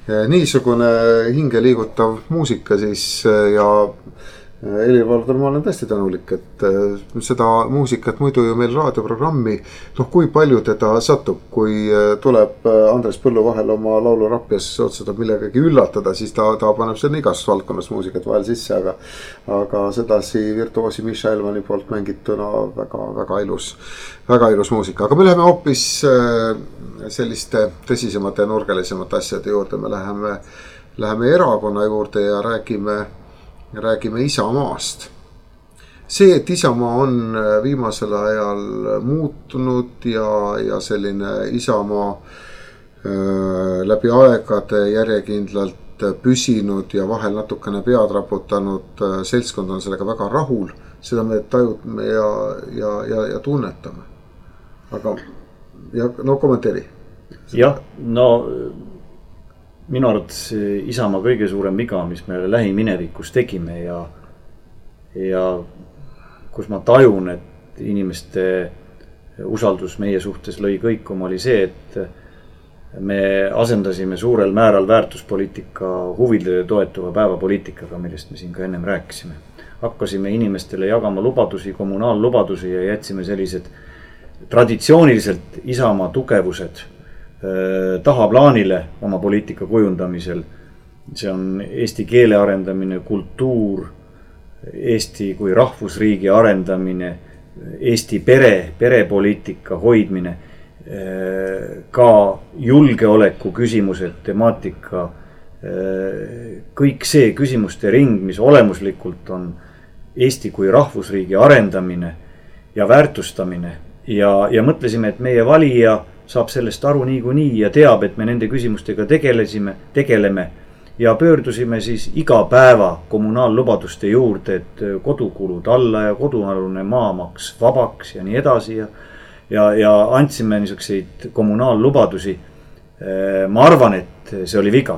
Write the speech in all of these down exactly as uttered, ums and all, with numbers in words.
niisugune hingeliigutav muusika siis ja Helir-Valdor, ma olen tõesti tänulik, et seda muusikat muidu ju meil raadioprogrammi, noh kui palju teda satub, kui tuleb Andres Põllu vahel oma laulurapjas otsustab millegagi üllatada, siis ta, ta paneb selle igas valdkonnas muusikat vahel sisse, aga aga sedasi virtuoosi Miša Elvani poolt mängituna väga, väga ilus, väga ilus muusika. Aga me läheme hoopis selliste tõsisemate ja nurgelisemate asjade juurde, me läheme, läheme erakonna juurde ja räägime räägime Isamaast. See, et Isamaa on viimasel ajal muutunud ja, ja selline Isamaa äh, läbi aegade järjekindlalt püsinud ja vahel natukene pead raputanud äh, seltskond on sellega väga rahul, seda me tajutame ja, ja, ja, ja tunnetame. Aga ja, no kommenteeri. Jah, no minu arvates Isamaa kõige suurem viga, mis me lähiminevikus tegime ja, ja kus ma tajun, et inimeste usaldus meie suhtes lõi kõikuma, oli see, et me asendasime suurel määral väärtuspoliitika huvidele toetuva päevapoliitikaga, millest me siin ka ennem rääkisime. Hakkasime inimestele jagama lubadusi, kommunaallubadusi ja jätsime sellised traditsiooniliselt Isamaa tugevused tahaplaanile oma poliitika kujundamisel. See on eesti keele arendamine, kultuur, Eesti kui rahvusriigi arendamine, Eesti pere, perepoliitika hoidmine, ka julgeoleku küsimused, temaatika, kõik see küsimuste ring, mis olemuslikult on Eesti kui rahvusriigi arendamine ja väärtustamine ja, ja mõtlesime, et meie valija saab sellest aru niikuinii ja teab, et me nende küsimustega tegelesime, tegeleme ja pöördusime siis iga päeva kommunaallubaduste juurde, et kodukulud alla ja kodualune maamaks vabaks ja nii edasi ja, ja, ja andsime niisuguseid kommunaallubadusi. Ma arvan, et see oli viga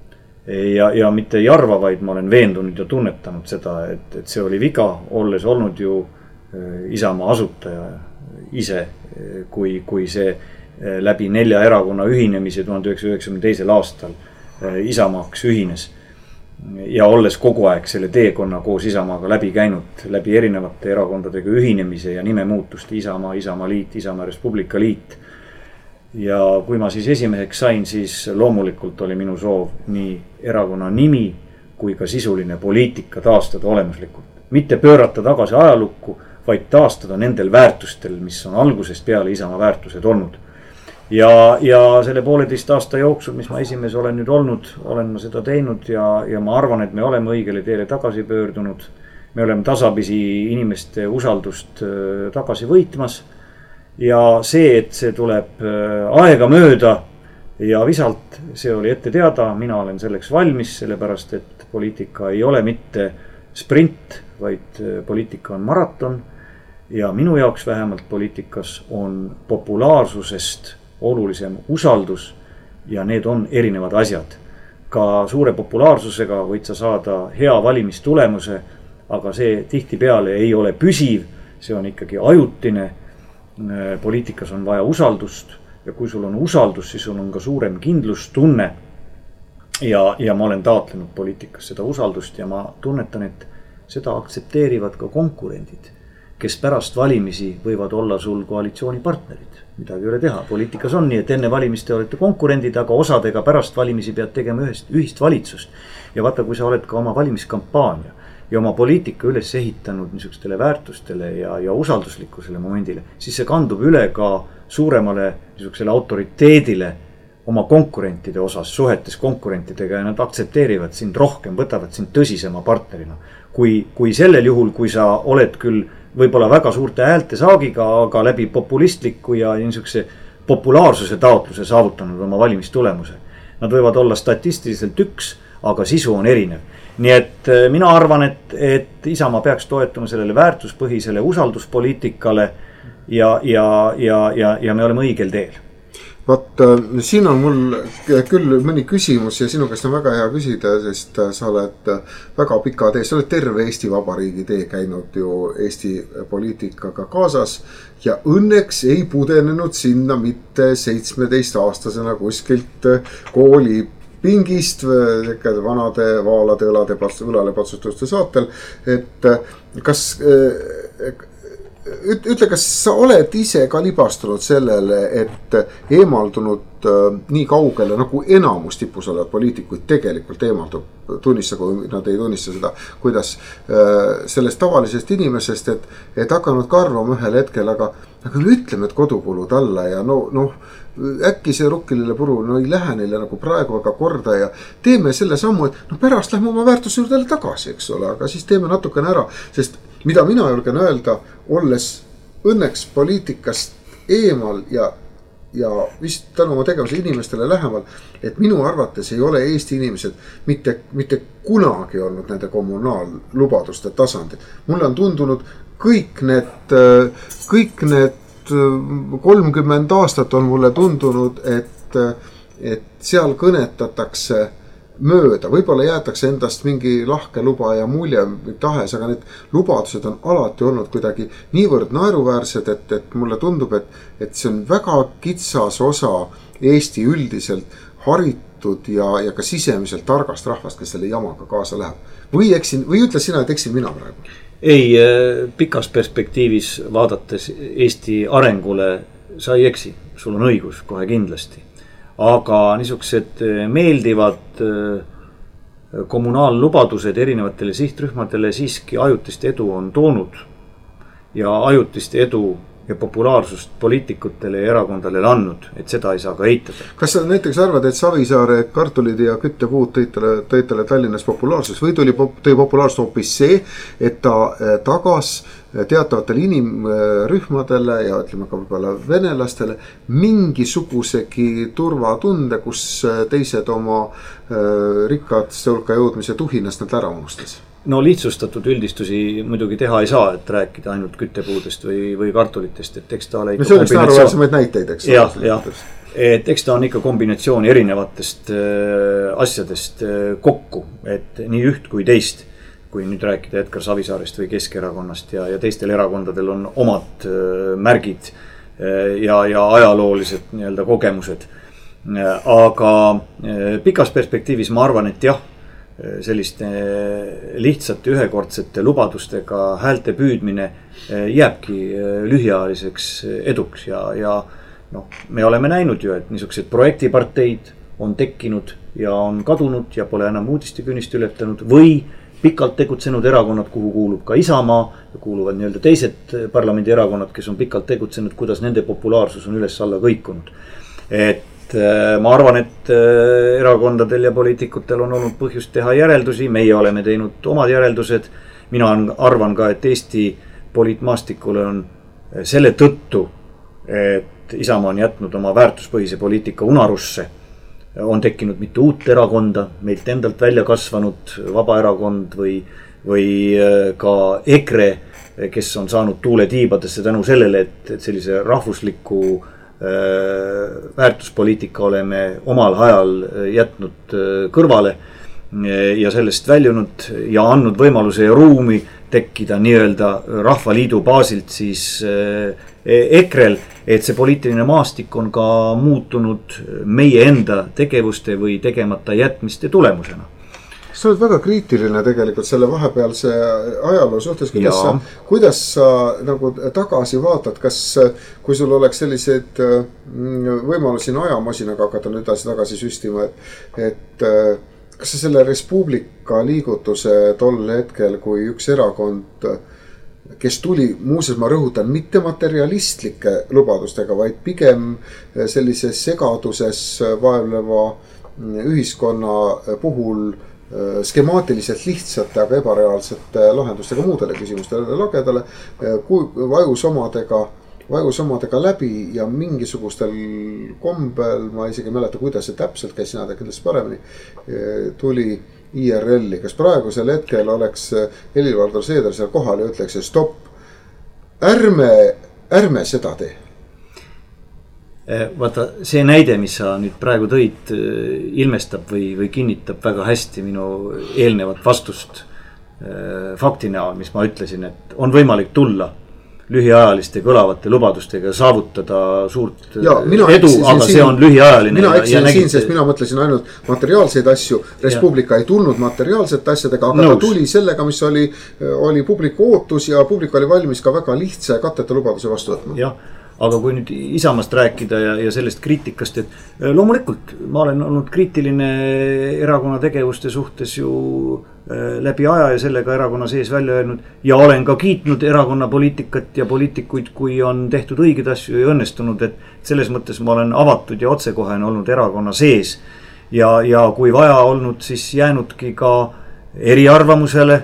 ja, ja mitte ei arva, vaid ma olen veendunud ja tunnetanud seda, et, et see oli viga, olles olnud ju Isamaa asutaja ise, kui, kui see läbi nelja erakonna ühinemise tuhande üheksasaja üheksakümne teisel aastal Isamaaks ühines ja olles kogu aeg selle teekonna koos Isamaaga läbi käinud, läbi erinevate erakondadega ühinemise ja nime muutuste Isamaa, Isamaa Liit, Isamaa Respublika Liit. Ja kui ma siis esimeheks sain, siis loomulikult oli minu soov nii erakonna nimi kui ka sisuline poliitika taastada olemuslikult. Mitte pöörata tagasi ajalukku, vaid taastada nendel väärtustel, mis on algusest peale Isamaa väärtused olnud. Ja, ja selle pooleteist aasta jooksul, mis ma esimees olen nüüd olnud, olen ma seda teinud ja, ja ma arvan, et me oleme õigele teele tagasi pöördunud. Me oleme tasapisi inimeste usaldust tagasi võitmas ja see, et see tuleb aega mööda ja visalt, see oli ette teada, mina olen selleks valmis, sellepärast et poliitika ei ole mitte sprint, vaid poliitika on maraton ja minu jaoks vähemalt poliitikas on populaarsusest olulisem usaldus ja need on erinevad asjad. Ka suure populaarsusega võid sa saada hea valimistulemuse, aga see tihtipeale ei ole püsiv, see on ikkagi ajutine. Poliitikas on vaja usaldust ja kui sul on usaldus, siis sul on ka suurem kindlustunne ja, ja ma olen taotlenud poliitikas seda usaldust ja ma tunnetan, et seda aktsepteerivad ka konkurendid, kes pärast valimisi võivad olla sul koalitsioonipartnerid. Midagi ei ole teha. Poliitikas on nii, et enne valimiste olete konkurendid, aga osadega pärast valimisi pead tegema ühest, ühist valitsust. Ja vaata, kui sa oled ka oma valimiskampaania ja oma poliitika üles ehitanud niisugustele väärtustele ja, ja usalduslikkusele momendile, siis see kandub üle ka suuremale niisugusele autoriteedile oma konkurentide osas, suhetes konkurentidega ja nad aktsepteerivad sind rohkem, võtavad sind tõsisema partnerina. Kui, kui sellel juhul, kui sa oled küll võib-olla väga suurte häälte saagiga, aga läbi populistliku ja niisuguse populaarsuse taotluse saavutanud oma valimistulemuse. Nad võivad olla statistiliselt üks, aga sisu on erinev. Nii et mina arvan, et, et Isamaa peaks toetuma sellele väärtuspõhisele usalduspoliitikale ja, ja, ja, ja, ja me oleme õigel teel. Vaat siin on mul küll mõni küsimus ja sinu käest on väga hea küsida, sest sa oled väga pika tee, sa oled terve Eesti Vabariigi tee käinud ju Eesti poliitikaga kaasas ja õnneks ei pudenenud sinna mitte seitsmeteistaastasena kuskilt kooli pingist vanade vaalade õlade, õlale patsutuste saatel, et kas, ütle, kas sa oled ise ka libastunud sellele, et eemaldunud nii kaugele, nagu enamus tipus olevad poliitikuid tegelikult eemaldub, tunnista, kui nad ei tunnista seda, kuidas sellest tavalisest inimesest, et, et hakanud karvama ühel hetkel, aga, aga ütleme, et kodukulud alla ja no, noh, äkki see rukkilile puru, no ei lähe neile nagu praegu aga korda ja teeme selle sammu, et no pärast lähme oma väärtuse juurde tagasi, eks ole, aga siis teeme natukene ära, sest mida mina julgen öelda, olles õnneks poliitikast eemal ja, ja vist tänu oma tegevuse inimestele lähemal, et minu arvates ei ole Eesti inimesed mitte, mitte kunagi olnud nende kommunaallubaduste tasandil. Mulle on tundunud kõik need, kõik need kolmkümmend aastat on mulle tundunud, et, et seal kõnetatakse mööda, võib-olla jäetakse endast mingi lahke luba ja mulje tahes, aga need lubadused on alati olnud kuidagi niivõrd naeruväärsed, et, et mulle tundub, et, et see on väga kitsas osa Eesti üldiselt haritud ja, ja ka sisemiselt targast rahvast, kes selle jamaga kaasa läheb. Või eksin, või ütle sina, et eksin mina praegu? Ei, pikas perspektiivis vaadates Eesti arengule sa ei eksi, sul on õigus kohe kindlasti. Aga niisugused meeldivad kommunaallubadused erinevatele sihtrühmadele siiski ajutist edu on toonud ja ajutist edu ja populaarsust poliitikutele ja erakondadele andnud, et seda ei saa ka eitada. Kas sa näiteks arvad, et Savisaare kartulid ja küttepuud tõitele, tõitele Tallinnas populaarsus või tuli tõi populaarsus hoopis see, et ta tagas teatavatele inimrühmadele ja ütleme ka võib-olla venelastele mingisugusegi turvatunde, kus teised oma rikkaatste hulka jõudmise tuhinast nad ära unustas? No lihtsustatud üldistusi muidugi teha ei saa, et rääkida ainult küttepuudest või, või kartulitest, et eks ta ole ikka no, kombinatsioon. Näiteid, eks jah, jah, et eks ta on ikka kombinatsioon erinevatest äh, asjadest äh, kokku, et nii üht kui teist, kui nüüd rääkida Edgar Savisaarest või Keskerakonnast ja, ja teistel erakondadel on omad äh, märgid äh, ja, ja ajaloolised nii-öelda kogemused äh,. Aga äh, pikas perspektiivis ma arvan, et jah, selliste lihtsate ühekordsete lubadustega häälte püüdmine jääbki lühiajaliseks eduks ja, ja noh, me oleme näinud ju, et niisugused projektiparteid on tekkinud ja on kadunud ja pole enam uudistekünnist ületanud või pikalt tegutsenud erakonnad, kuhu kuulub ka Isamaa ja kuuluvad nii-öelda teised parlamendi erakonnad, kes on pikalt tegutsenud, kuidas nende populaarsus on üles alla kõikunud. Et ma arvan, et erakondadel ja poliitikutel on olnud põhjust teha järeldusi, meie oleme teinud omad järeldused. Mina arvan ka, et Eesti poliitmaastikule on selle tõttu, et Isamaa on jätnud oma väärtuspõhise poliitika unarusse, on tekkinud mitu uut erakonda, meilt endalt välja kasvanud Vabaerakond või, või ka EKRE, kes on saanud tuule tiibadesse tänu sellele, et, et sellise rahvusliku väärtuspoliitika oleme omal ajal jätnud kõrvale ja sellest väljunud ja andnud võimaluse ja ruumi tekkida nii-öelda Rahvaliidu baasilt siis EKREL, et see poliitiline maastik on ka muutunud meie enda tegevuste või tegemata jätmiste tulemusena. Sa oled väga kriitiline tegelikult selle vahepealse ajaloo suhtes, kuidas sa, kuidas sa nagu tagasi vaatad, kas kui sul oleks selliseid võimalusi ajamasinaga hakata nüüd edasi tagasi süstima, et, et kas sa selle Res Publica liigutuse tol hetkel, kui üks erakond, kes tuli, muuseas ma rõhutan, mitte materialistlike lubadustega, vaid pigem sellises segaduses vaevleva ühiskonna puhul skemaatiliselt lihtsate, aga ebareaalsete lahendustega muudele küsimustele lagedale, vajus omadega, vajus omadega läbi ja mingisugustel kombel, ma isegi mäleta, kuidas see täpselt käis, sina tead kindlasti paremini, tuli I R L-i. Kas praegusel hetkel oleks Helir-Valdor Seeder seal kohal ja ütleks, stopp, ärme, ärme seda tee? Vaata, see näide, mis sa nüüd praegu tõid, ilmestab või, või kinnitab väga hästi minu eelnevat vastust fakti näol, mis ma ütlesin, et on võimalik tulla lühiajaliste kõlavate lubadustega saavutada suurt ja, edu, aga siin, see on lühiajaline. mina eksisin siin, sest mina mõtlesin ainult materiaalseid asju. Res Publica ei tulnud materiaalsete asjadega, aga Nõus. ta tuli sellega, mis oli, oli publiku ootus ja publik oli valmis ka väga lihtsa katteta lubaduse vastu võtma. jah, aga kui nüüd Isamaast rääkida ja, ja sellest kriitikast, et loomulikult ma olen olnud kriitiline erakonna tegevuste suhtes ju läbi aja ja sellega erakonna sees välja öelnud ja olen ka kiitnud erakonna poliitikat ja poliitikuid, kui on tehtud õigeid asju ja õnnestunud, et selles mõttes ma olen avatud ja otsekohene olnud erakonna sees ja, ja kui vaja olnud, siis jäänudki ka eriarvamusele,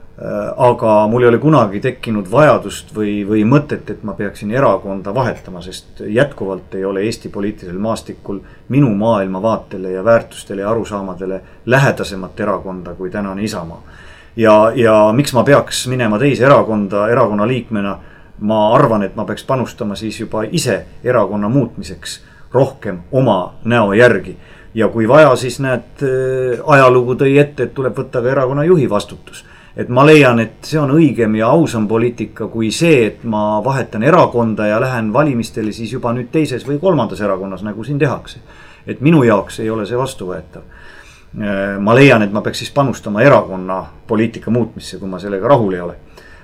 aga mul ei ole kunagi tekkinud vajadust või, või mõtet, et ma peaksin erakonda vahetama, sest jätkuvalt ei ole Eesti poliitilisel maastikul minu maailmavaatele ja väärtustele ja arusaamadele lähedasemat erakonda kui tänane Isamaa. Ja, ja miks ma peaks minema teise erakonda erakonna liikmena, ma arvan, et ma peaks panustama siis juba ise erakonna muutmiseks rohkem oma näo järgi. Ja kui vaja, siis näed, ajalugu tõi ette, et tuleb võtta ka erakonna juhi vastutus. Et ma leian, et see on õigem ja ausam poliitika kui see, et ma vahetan erakonda ja lähen valimistele siis juba nüüd teises või kolmandas erakonnas, nagu siin tehakse. Et minu jaoks ei ole see vastuvõetav. Ma leian, et ma peaks siis panustama erakonna poliitika muutmisse, kui ma sellega rahul ei ole.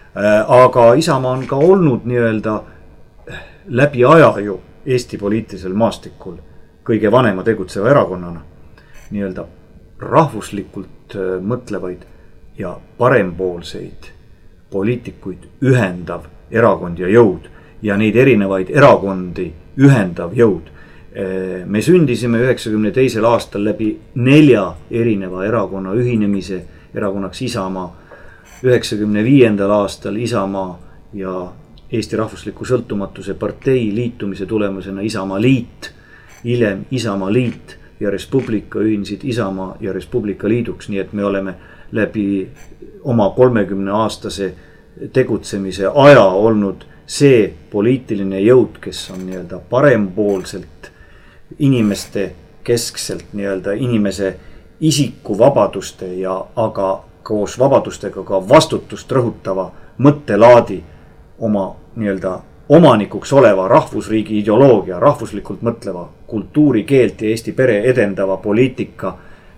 Aga Isamaa on ka olnud nii-öelda läbi aja ju Eesti poliitilisel maastikul kõige vanema tegutseva erakonnana nii-öelda rahvuslikult mõtlevaid ja parempoolseid poliitikuid ühendav erakond ja jõud ja neid erinevaid erakondi ühendav jõud. Me sündisime üheksakümne teisel aastal läbi nelja erineva erakonna ühinemise erakonnaks Isamaa, üheksakümne viiendal aastal Isamaa ja Eesti Rahvusliku Sõltumatuse partei liitumise tulemusena Isamaa liit, hiljem Isamaa liit ja Res Publica ühinesid Isamaa ja Res Publica liiduks, nii et me oleme läbi oma kolmekümne aastase tegutsemise aja olnud see poliitiline jõud, kes on nii-öelda parempoolselt inimeste keskselt nii-öelda inimese isikuvabaduste ja aga koos vabadustega ka vastutust rõhutava mõttelaadi oma nii-öelda omanikuks oleva rahvusriigi ideoloogia, rahvuslikult mõtleva kultuuri, keelt ja Eesti pere edendava poliitika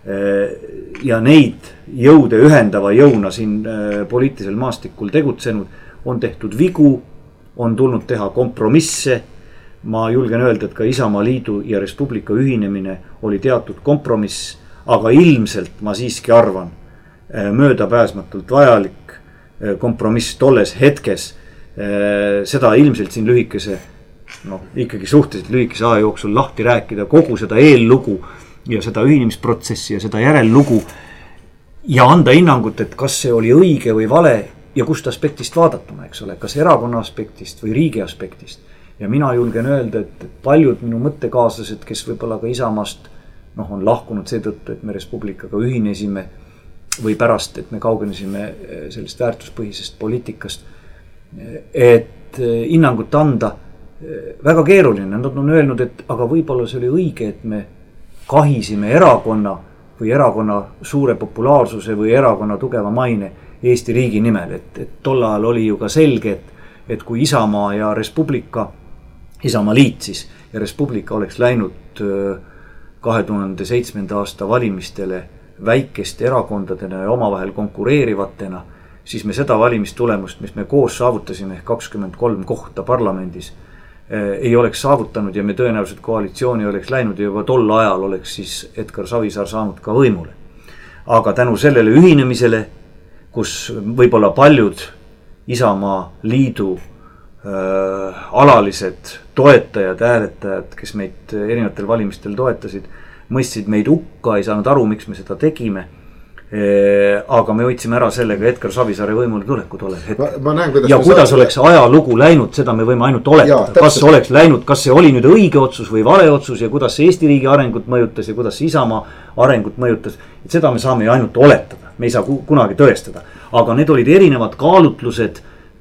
ja neid jõude ühendava jõuna siin poliitilisel maastikul tegutsenud, on tehtud vigu, on tulnud teha kompromisse. Ma julgen öelda, et ka Isamaa liidu ja Res Publica ühinemine oli teatud kompromiss, aga ilmselt ma siiski arvan möödapääsmatult vajalik kompromiss tolles hetkes. Seda ilmselt siin lühikese, noh ikkagi suhteliselt lühikese aja jooksul lahti rääkida, kogu seda eellugu ja seda ühinemisprotsessi ja seda järellugu ja anda hinnangut, et kas see oli õige või vale ja kust aspektist vaadatuna, eks ole, kas erakonna aspektist või riigi aspektist. Ja mina julgen öelda, et paljud minu mõttekaaslased, kes võib-olla ka Isamaast noh, on lahkunud seetõttu, et me Res Publicaga ühinesime või pärast, et me kaugenesime sellest väärtuspõhisest poliitikast, et hinnangut anda väga keeruline. Nad on öelnud, et aga võib-olla see oli õige, et me kahisime erakonna või erakonna suure populaarsuse või erakonna tugeva maine Eesti riigi nimel, et, et tol ajal oli ju ka selge, et, et kui Isamaa ja Res Publica, Isamaa liit siis ja Res Publica oleks läinud kahe tuhande seitsmenda aasta valimistele väikeste erakondadena ja omavahel konkureerivatena, siis me seda valimistulemust, mis me koos saavutasime ehk kakskümmend kolm kohta parlamendis, ei oleks saavutanud ja me tõenäoliselt koalitsiooni oleks läinud ja juba tol ajal oleks siis Edgar Savisaar saanud ka võimule. Aga tänu sellele ühinemisele, kus võib-olla paljud Isamaa liidu äh, alalised toetajad, hääletajad, kes meid erinevatel valimistel toetasid, mõistsid meid hukka, ei saanud aru, miks me seda tegime. Aga me hoidsime ära sellega Edgar Savisaare võimule tuleku tollel hetkel. Ma, ma näen, kuidas ja kuidas saab... oleks ajalugu läinud, seda me võime ainult oletada. Ja, kas oleks läinud, kas see oli nüüd õige otsus või vale otsus ja kuidas see Eesti riigi arengut mõjutas ja kuidas see Isamaa arengut mõjutas. Et seda me saame ju ainult oletada, me ei saa kunagi tõestada. Aga need olid erinevad kaalutlused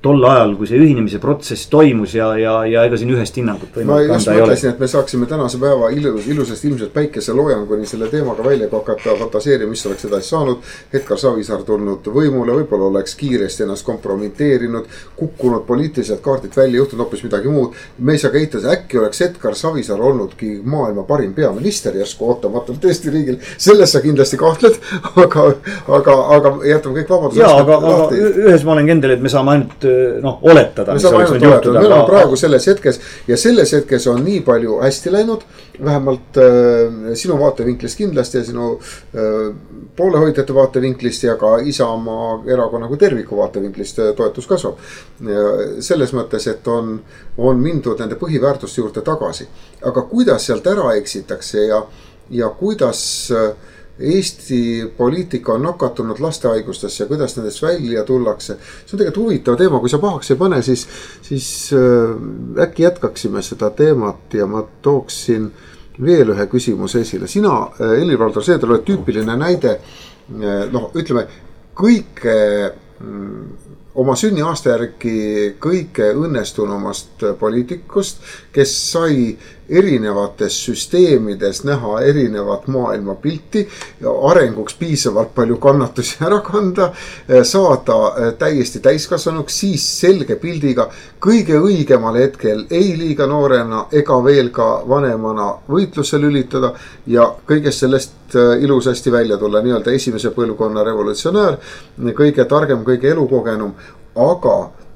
tol ajal, kui see ühinemise protsess toimus ja, ja, ja ega siin ühest hinnangut ma just mõtlesin, et me saaksime tänase päeva ilus, ilusast ilmselt päikeseloojanguni selle teemaga välja hakata fantaseerima, mis oleks edasi saanud. Edgar Savisaar tulnud võimule, võib-olla oleks kiiresti ennast kompromiteerinud, kukkunud poliitiliselt kaardilt välja, juhtunud hoopis midagi muud. Me ei saa ka eitada, äkki oleks Edgar Savisaar olnudki maailma parim peaminister järsku ootamatult Eesti riigil. Selles sa kindlasti kahtled, aga, aga, aga jätame kõik vabadus. Jaa, aga, aga ühes ma olen kindel, et me saame ainult noh, oletada. Me saame ainult oletada, meil on praegu selles hetkes ja selles hetkes on nii palju hästi läinud, vähemalt äh, sinu vaatevinklist kindlasti ja sinu äh, poolehoidjate vaatevinklist ja ka Isamaa erakonna kui terviku vaatevinklist äh, toetus kasvab. Selles mõttes, et on, on mindud nende põhiväärtuste juurde tagasi. Aga kuidas sealt ära eksitakse ja, ja kuidas äh, Eesti poliitika on nakatunud lastehaigustesse ja kuidas nendest välja tullakse. See on tegelikult huvitav teema, kui sa pahaks ei pane, siis, siis äh, äkki jätkaksime seda teemat ja ma tooksin veel ühe küsimuse esile. Sina, Helir-Valdor Seeder, oled tüüpiline näide, noh, ütleme, kõike mm, oma sünniaasta järgi kõige õnnestunumast poliitikust, kes sai erinevates süsteemides näha erinevat maailma pilti, arenguks piisavalt palju kannatusi ära kanda, saada täiesti täiskasvanuks, siis selge pildiga kõige õigemal hetkel ei liiga noorena ega veel ka vanemana võitlusse lülitada ja kõigest sellest ilusasti välja tulla, nii-öelda esimese põlvkonna revolutsionäär, kõige targem, kõige elukogenum, aga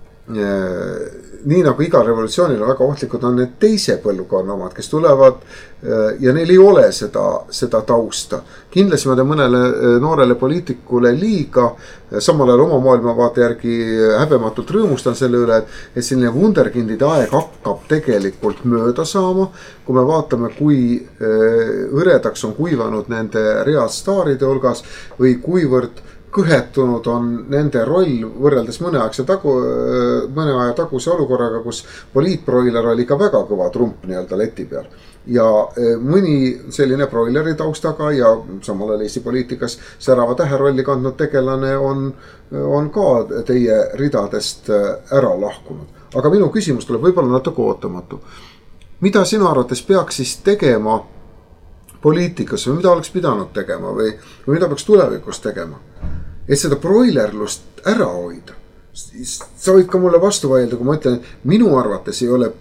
nii nagu iga revolutsioonil on väga ohtlikud on need teise põlvkonna omad, kes tulevad ja neil ei ole seda, seda tausta. Kindlasti ma teen mõnele noorele poliitikule liiga, samal ajal oma maailmavaate järgi häbematult rõõmustan selle üle, et selline wunderkindide aeg hakkab tegelikult mööda saama. Kui me vaatame, kui õredaks on kuivanud nende read staaride hulgas või kuivõrd kõhetunud on nende roll võrreldes mõne aegse tagu, mõne aja taguse olukorraga, kus poliitbroiler oli ka väga kõva trump nii-öelda leti peal. Ja mõni selline broileri taustaga ja samal ajal Eesti poliitikas särava täherolli kandnud tegelane on, on ka teie ridadest ära lahkunud. Aga minu küsimus tuleb võib-olla natuke ootamatu. Mida sinu arvates peaks siis tegema poliitikas või mida oleks pidanud tegema või, või mida peaks tulevikus tegema? Et seda broilerlust ära hoida. Sa võid ka mulle vastu vaielda, kui ma ütlen, et minu arvates ei ole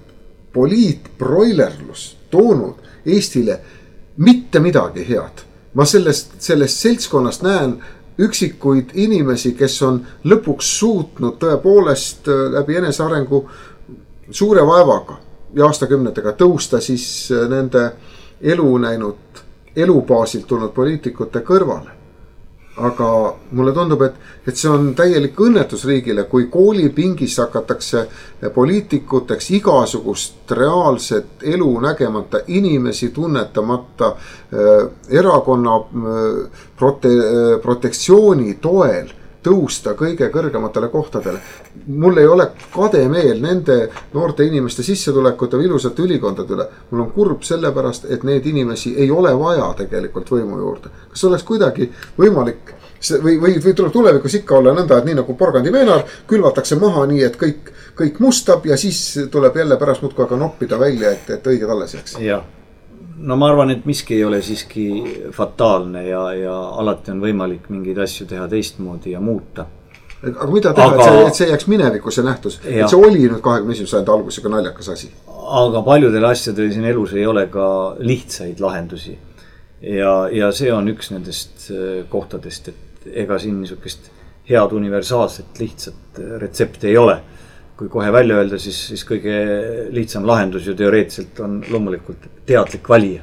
poliitbroilerlus toonud Eestile mitte midagi head. Ma sellest, sellest seltskonnast näen üksikuid inimesi, kes on lõpuks suutnud tõepoolest läbi enesearengu suure vaevaga ja aastakümnetega tõusta siis nende elu näinud, elubaasilt tulnud poliitikute kõrvale. Aga mulle tundub, et, et see on täielik õnnetus riigile, kui koolipingis hakatakse poliitikuteks igasugust reaalset elu nägemata, inimesi tunnetamata äh, erakonna äh, prote, äh, protektsiooni toel tõusta kõige kõrgematele kohtadele. Mul ei ole kademeel nende noorte inimeste sissetulekute või ilusate ülikondade üle. Mul on kurb sellepärast, et need inimesi ei ole vaja tegelikult võimu juurde. Kas oleks kuidagi võimalik või, või, või tuleb tulevikus ikka olla nõnda, et nii nagu porgandiveenar külvatakse maha nii, et kõik, kõik mustab ja siis tuleb jälle pärast muudkui aga noppida välja, et, et õiged alles jääks. Jah. No ma arvan, et miski ei ole siiski fataalne ja, ja alati on võimalik mingeid asju teha teistmoodi ja muuta. Aga mida teha, aga, et, see, et see jääks minevikus see nähtus, ja. Et see oli nüüd kahekümne esimese sajandi algusega naljakas asi. Aga paljudel asjadel siin elus ei ole ka lihtsaid lahendusi ja, ja see on üks nendest kohtadest, et ega siin niisugust head universaalset lihtsat retsepti ei ole. Kui kohe välja öelda, siis, siis kõige lihtsam lahendus ju teoreetiliselt on loomulikult teadlik valija.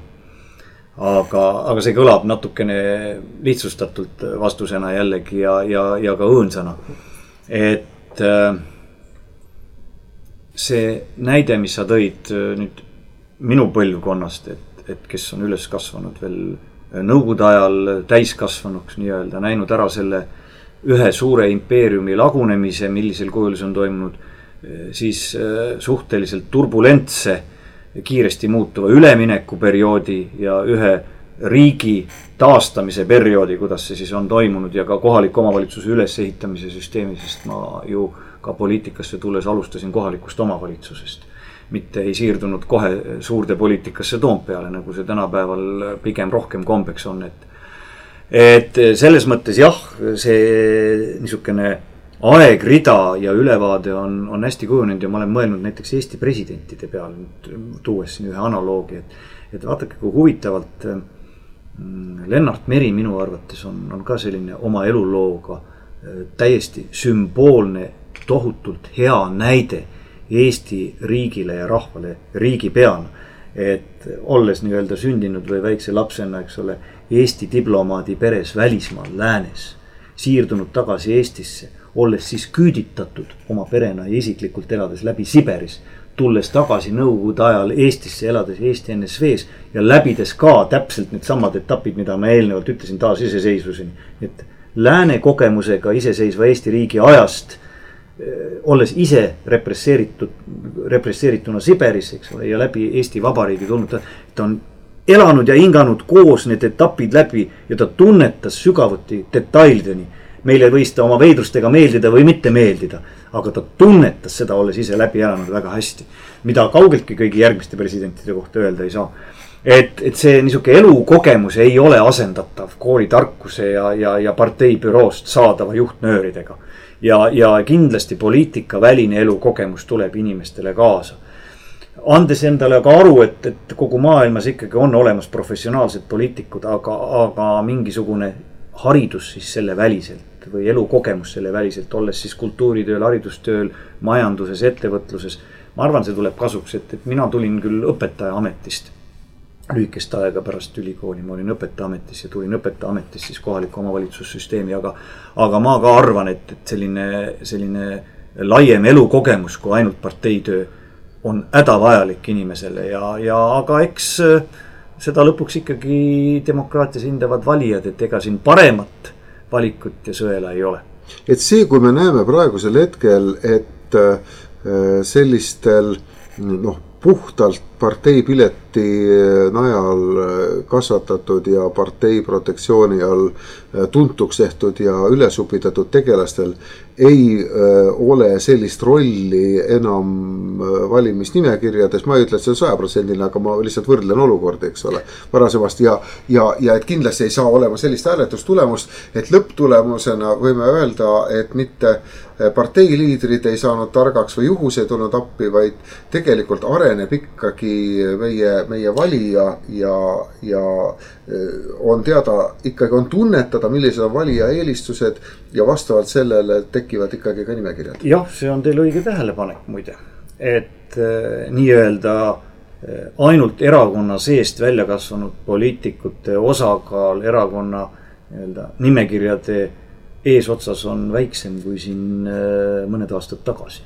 Aga, aga see kõlab natukene lihtsustatult vastusena jällegi ja, ja, ja ka õõnsana. Et see näide, mis sa tõid nüüd minu põlvkonnast, et, et kes on üles kasvanud veel nõukogude ajal täiskasvanuks nii-öelda, näinud ära selle ühe suure impeeriumi lagunemise, millisel kujul see on toimunud, siis suhteliselt turbulentse, kiiresti muutuva üleminekuperioodi ja ühe riigi taastamise perioodi, kuidas see siis on toimunud ja ka kohaliku omavalitsuse ülesehitamise süsteemi, sest ma ju ka poliitikasse tulles alustasin kohalikust omavalitsusest. Mitte ei siirdunud kohe suurde poliitikasse Toompeale, nagu see tänapäeval pigem rohkem kombeks on, et et selles mõttes jah, see niisugune aegrida ja ülevaade on, on hästi kujunenud ja ma olen mõelnud näiteks Eesti presidentide peale, tuues siin ühe analoogi, et, et vaadake, kui huvitavalt Lennart Meri minu arvates on, on ka selline oma elulooga täiesti sümboolne, tohutult hea näide Eesti riigile ja rahvale riigipeana, et olles nii-öelda sündinud või väikse lapsena, eks ole, Eesti diplomaadi peres välismaal läänes, siirdunud tagasi Eestisse, olles siis küüditatud oma perena ja isiklikult elades läbi Siberis, tulles tagasi Nõukogude ajal Eestisse, elades Eesti N S V-s ja läbides ka täpselt need samad etapid, mida ma eelnevalt ütlesin, taas iseseisvuseni. Et lääne kogemusega iseseisva Eesti riigi ajast, olles ise represseeritud, represseerituna Siberis, eks ole, ja läbi Eesti Vabariigi tulnud, ta on elanud ja hinganud koos need etapid läbi ja ta tunnetas sügavuti detailideni. Meile võis ta oma veidrustega meeldida või mitte meeldida, aga ta tunnetas seda, olles ise läbi elanud väga hästi, mida kaugeltki kõigi järgmiste presidentide kohta öelda ei saa. Et, et see niisugune elukogemus ei ole asendatav koolitarkuse ja, ja, ja parteibüroost saadava juhtnööridega. Ja, ja kindlasti poliitika väline elukogemus tuleb inimestele kaasa. Andes endale aga aru, et, et kogu maailmas ikkagi on olemas professionaalsed poliitikud, aga, aga mingisugune haridus siis selle väliselt või elukogemus selle väliselt, olles siis kultuuritööl, haridustööl, majanduses, ettevõtluses. Ma arvan, see tuleb kasuks, et, et mina tulin küll õpetaja ametist lühikest aega pärast ülikooli, ma olin õpetaja ametis ja tulin õpetaja ametis siis kohaliku omavalitsussüsteemi, aga, aga ma ka arvan, et, et selline, selline laiem elukogemus kui ainult parteitöö on hädavajalik inimesele ja, ja aga eks seda lõpuks ikkagi demokraatias hindavad valijad, et ega siin paremat valikut ja sõela ei ole. Et see, kui me näeme praegusel hetkel, et sellistel noh, puhtalt parteipileti najal kasvatatud ja partei protektsiooni all tuntuks tehtud ja ülesupitatud tegelastel ei ole sellist rolli enam valimisnimekirjades. Ma ei ütle, et see on saja protsendine, aga ma lihtsalt võrdlen olukordi, eks ole, varasemast ja, ja, ja et kindlasti ei saa olema sellist hääletustulemust, et lõpptulemusena võime öelda, et mitte parteiliidrid ei saanud targaks või juhus ei tulnud appi, vaid tegelikult areneb ikkagi meie, meie valija ja, ja on teada, ikkagi on tunnetada, millised on valija eelistused ja vastavalt sellele tekivad ikkagi ka nimekirjad. Jah, see on teil õige tähelepanek muide, et äh, nii-öelda äh, ainult erakonna seest välja kasvanud poliitikute osakaal erakonna nii-öelda nimekirjade eesotsas on väiksem kui siin äh, mõned aastad tagasi.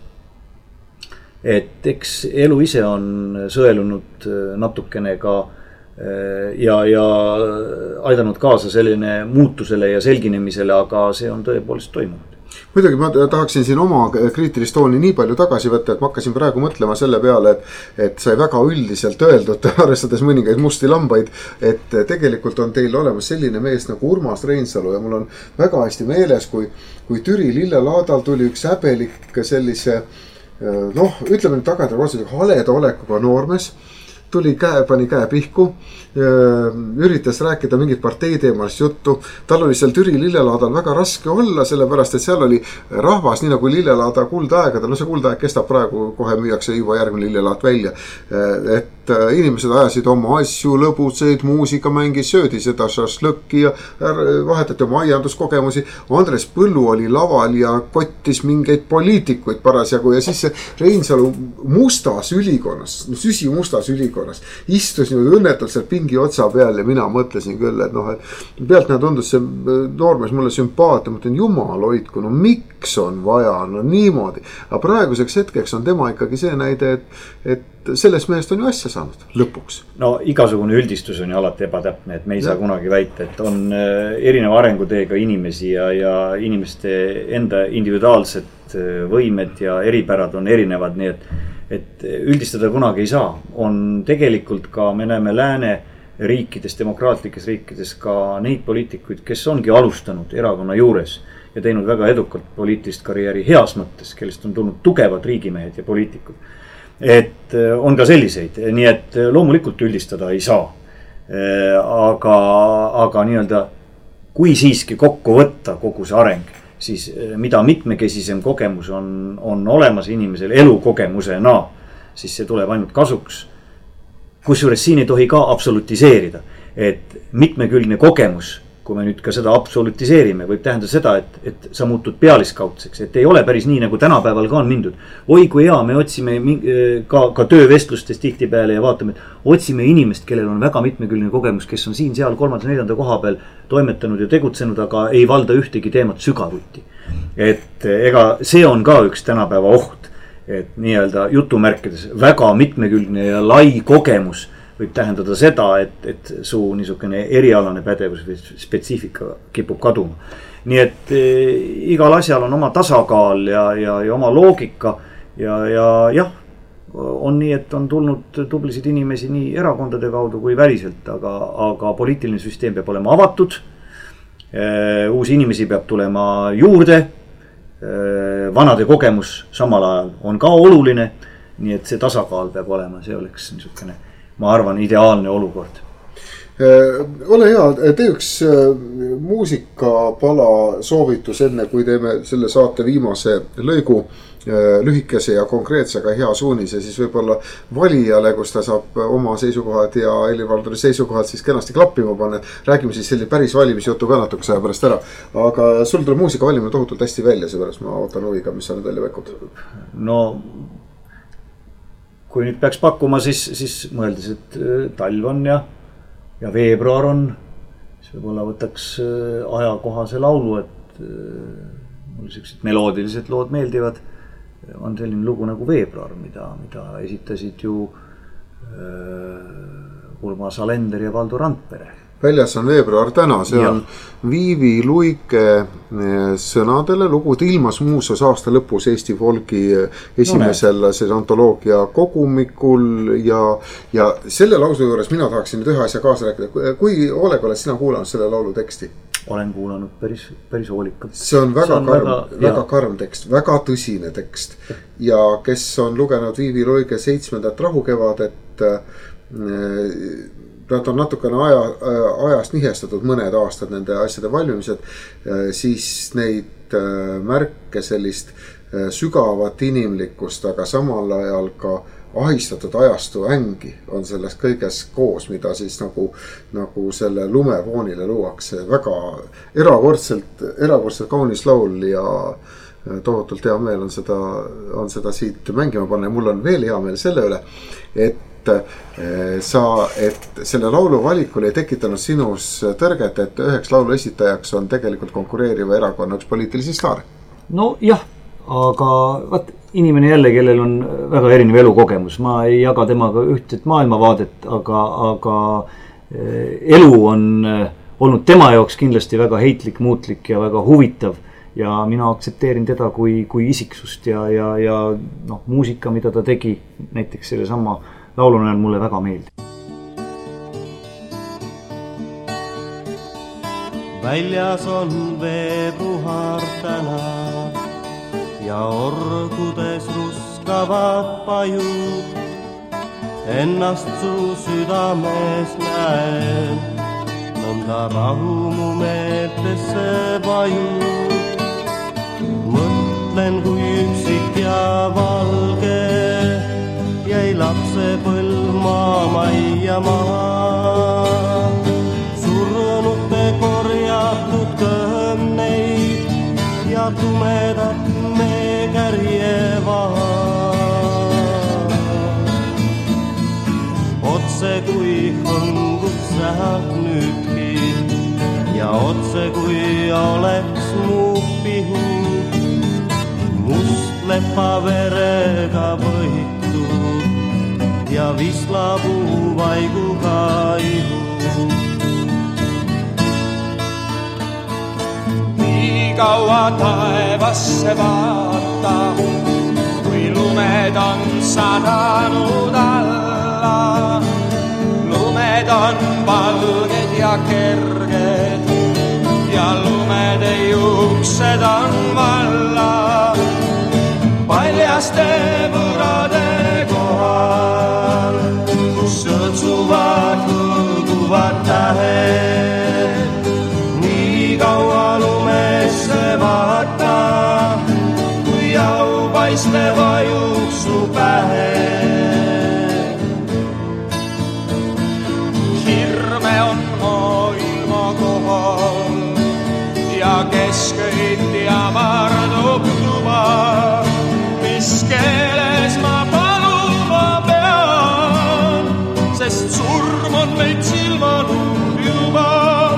Et eks elu ise on sõelunud natukene ka ja, ja aidanud kaasa selline muutusele ja selginemisele, aga see on tõepoolest toimunud. Muidugi ma tahaksin siin oma kriitilist tooni nii palju tagasi võtta, et ma hakkasin praegu mõtlema selle peale, et, et sai väga üldiselt öeldud, arvestades mõningaid musti lambaid, et tegelikult on teil olemas selline mees nagu Urmas Reinsalu ja mul on väga hästi meeles, kui, kui Türi Lillelaadal tuli üks häbelik sellise noh, ütleme nüüd tagada haleda olekuga noormees, tuli käe, pani käe pihku, üritas rääkida mingit parteiteemalist juttu. Tal oli seal Türi Lillelaadal väga raske olla, sellepärast et seal oli rahvas, nii nagu Lillelaada kuldaegadel, no see kuldaeg kestab praegu, kohe müüakse juba järgmine Lillelaat välja, et inimesed ajasid oma asju, lõbutseid, muusika mängis, söödi seda šašlõkki ja vahetati oma aianduskogemusi. Andres Põllu oli laval ja kottis mingeid poliitikuid parasjagu ja siis see Reinsalu mustas ülikonnas, süsi mustas ülikonnas, istus nüüd õnnetult seal pingi otsa peal ja mina mõtlesin küll, et noh, et pealt näe tundus see noormees mulle sümpaatne, mõtlen jumal hoidku, no miks on vaja, no niimoodi. Aga praeguseks hetkeks on tema ikkagi see näide, et, et sellest mehest on ju asja saanud lõpuks. No igasugune üldistus on ju alati ebatäpne, et me ei ja. saa kunagi väita, et on erineva arenguteega inimesi ja, ja inimeste enda individuaalsed võimed ja eripärad on erinevad, nii et, et üldistada kunagi ei saa. On tegelikult ka, me näeme lääne riikides, demokraatlikes riikides ka neid poliitikuid, kes ongi alustanud erakonna juures ja teinud väga edukalt poliitilist karjääri heas mõttes, kellest on tulnud tugevad riigimehed ja poliitikud. Et on ka selliseid, nii et loomulikult üldistada ei saa. Aga, aga nii-öelda, kui siiski kokku võtta kogu see areng, siis mida mitmekesisem kogemus on, on olemas inimesel elukogemusena, siis see tuleb ainult kasuks. Kusjuures siin ei tohi ka absolutiseerida, et mitmekülgne kogemus, kui me nüüd ka seda absolutiseerime, võib tähendada seda, et, et sa muutud pealiskaudseks, et ei ole päris nii, nagu tänapäeval ka on mindud. Oi, kui hea, me otsime ka, ka töövestlustes tihti peale ja vaatame, et otsime inimest, kellel on väga mitmekülgne kogemus, kes on siin, seal, kolmanda, neljanda koha peal toimetanud ja tegutsenud, aga ei valda ühtegi teemat sügavuti. Et ega see on ka üks tänapäeva oht, et nii-öelda jutumärkides väga mitmekülgne ja lai kogemus võib tähendada seda, et, et su niisugune erialane pädevus või spetsiifika kipub kaduma. Nii et e, igal asjal on oma tasakaal ja, ja, ja oma loogika ja, ja jah, on nii, et on tulnud tublisid inimesi nii erakondade kaudu kui väliselt, aga, aga poliitiline süsteem peab olema avatud, e, uusi inimesi peab tulema juurde, e, vanade kogemus samal ajal on ka oluline, nii et see tasakaal peab olema, see oleks niisugune ma arvan, ideaalne olukord. Ole hea, tee üks muusikapala soovitus enne, kui teeme selle saate viimase lõigu lühikese ja konkreetsega hea suunise, siis võib-olla valijale, kus ta saab oma seisukohad ja Helir-Valdori seisukohad siis kenasti klappima panna. Räägime siis selle päris valimisjutu ka natuke aja pärast ära. Aga sul tuleb muusika valimine tohutult hästi välja, seepärast ma ootan huviga, mis sa nüüd välja väkud. No kui nüüd peaks pakkuma, siis, siis mõeldes, et talv on ja, ja veebruar on, siis võib-olla võtaks ajakohase laulu, et mul sellised meloodilised lood meeldivad. On selline lugu nagu Veebruar, mida, mida esitasid ju äh, Urmas Alender ja Valdo Randpere. Väljas on Veebruar täna, see on ja. Viivi Luike sõnadele lugud ilmas muuseas aasta lõpus Eesti folgi esimesel no, see antoloogia kogumikul ja, ja selle laulu juures mina tahaksin nüüd ühe asja kaasa rääkida. Kui hoolega oled sina kuulanud selle laulu teksti? Olen kuulanud päris, päris hoolikalt. See on väga, see on karm, väga, väga karm tekst, väga tõsine tekst ja kes on lugenud Viivi Luike seitsmendat rahukevadet, nad on natukene aja, ajast nihestatud mõned aastad nende asjade valmimised, siis neid märke sellist sügavat inimlikkust, aga samal ajal ka ahistatud ajastu ängi on sellest kõiges koos, mida siis nagu, nagu selle lumefoonile luuakse. Väga erakordselt, erakordselt kaunis laul ja tohutult hea meel on seda, on seda siit mängima panna ja mul on veel hea meel selle üle, et sa, et selle laulu valikul ei tekitanud sinus tõrget, et üheks laulu esitajaks on tegelikult konkureeriva erakonna üks poliitilisi staare. No jah, aga vaat inimene jälle, kellel on väga erinev elukogemus, ma ei jaga temaga ühtset maailmavaadet, aga, aga elu on olnud tema jaoks kindlasti väga heitlik, muutlik ja väga huvitav ja mina aktsepteerin teda kui, kui isiksust ja, ja, ja noh, muusika, mida ta tegi, näiteks selle sama lauluna on mulle väga meeldib. Väljas on veebruar täna ja orgudes ruskavad pajud. Ennast su südames näen, nõnda rahu mu meeltesse vajud. Mõtlen, kui üksik ja valge jäi lapse põlma majja maa. Surnute korjatud kõmneid ja tumedat me kärjevaa. Otse kui hõngub sealt nüüdki ja otse kui oleks mu pihu must lepa verega võitud ja vislapuu vaiguga ihu. Nii kaua taevasse vaata, kui lumed on sadanud alla. Lume need on valged ja kerged ja lumede juuksed on valla. Paljaste võrade kohal, kus sõtsuvad kõõguvad tähed, nii kaua lumesse vaata, kui au paiste vajuks su pähe. Hirme on maailma kohal ja keskõiti avardub tuba, mis keeles ma paluma pean, sest surm on meid silmanud juba.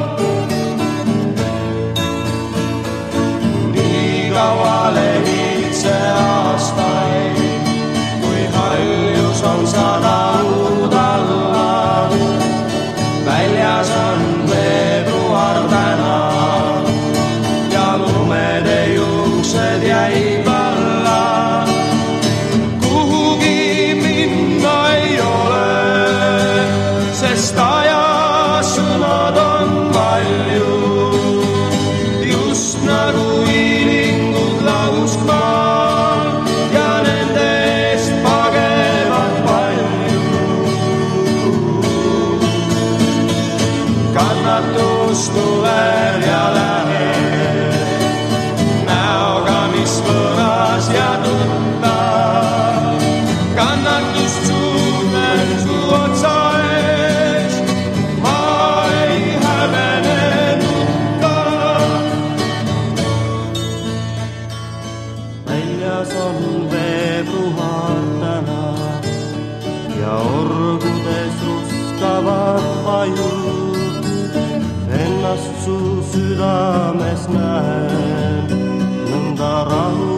Nii kaua lehid see aastaid, kui haljus on sadanud alla. Väljas on veebruar täna ja lumede juuksed jäid valla. Kuhugi minna ei ole, sest aja sõnad on palju, just nagu hiilingud lausmaal ja nende eest pagevad palju. Kannatus tuleb ja läheb, näoga mis võõras ja tunda. Kannatust suunen su otsa ees, ma ei häbene nutta. Väljas on veebruar täna ja orgudes ruskavad vajud. Ennast su südames näen, nõnda rahu